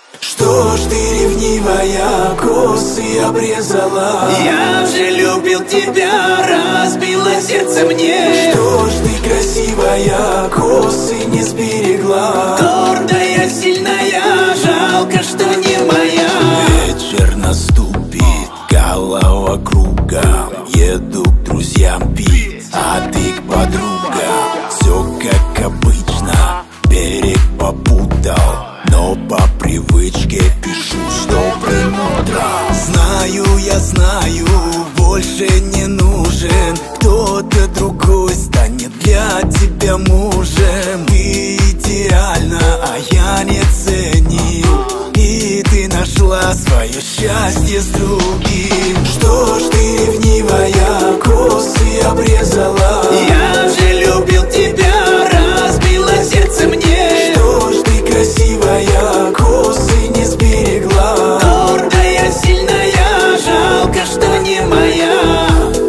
Что ж ты, ревнивая, косы обрезала? Я же любил тебя, разбила сердце мне. Что ж ты, красивая, косы не сберегла? Гордая, сильная, жалко, что не моя. Вечер наступит, голова кругом. Еду к друзьям пить, а ты к подругам. Все как обычно, берег попутал, но по привычке пишу с добрым утром. Я знаю, больше не нужен. Кто-то другой станет для тебя мужем. Ты идеальна, а я не ценил. И ты нашла свое счастье с другим. Что ж ты, ревнивая, косы обрезала? Я же любил тебя, разбила сердце мне. Что ж ты, красивая, косы не сберегла? Гордая, сильная, жалко, что не моя.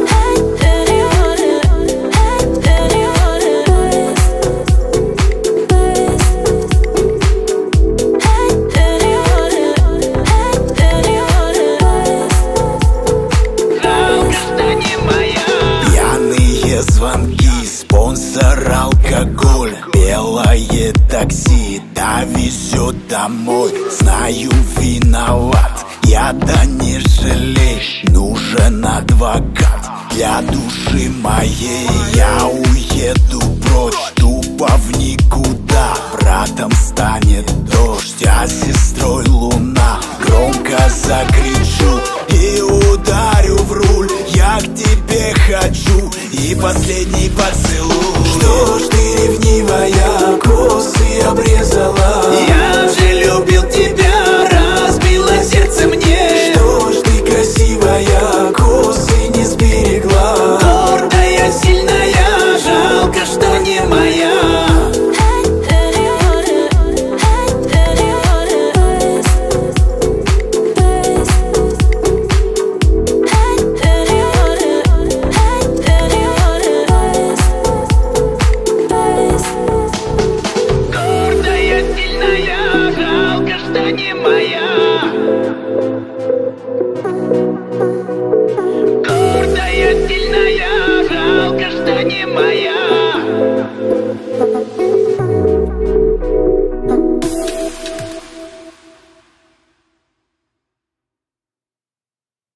Звонки, спонсор алкоголь, белое такси довезет домой. Знаю, виноват, я да не жалей. Нужен адвокат для души моей. Я уеду прочь, тупо в никуда. Братом станет дождь, а сестрой луна. Громко закричу и ударю в руль. Я к тебе хочу, и последний поцелуй. Что ж ты, ревнивая, косы обрезала?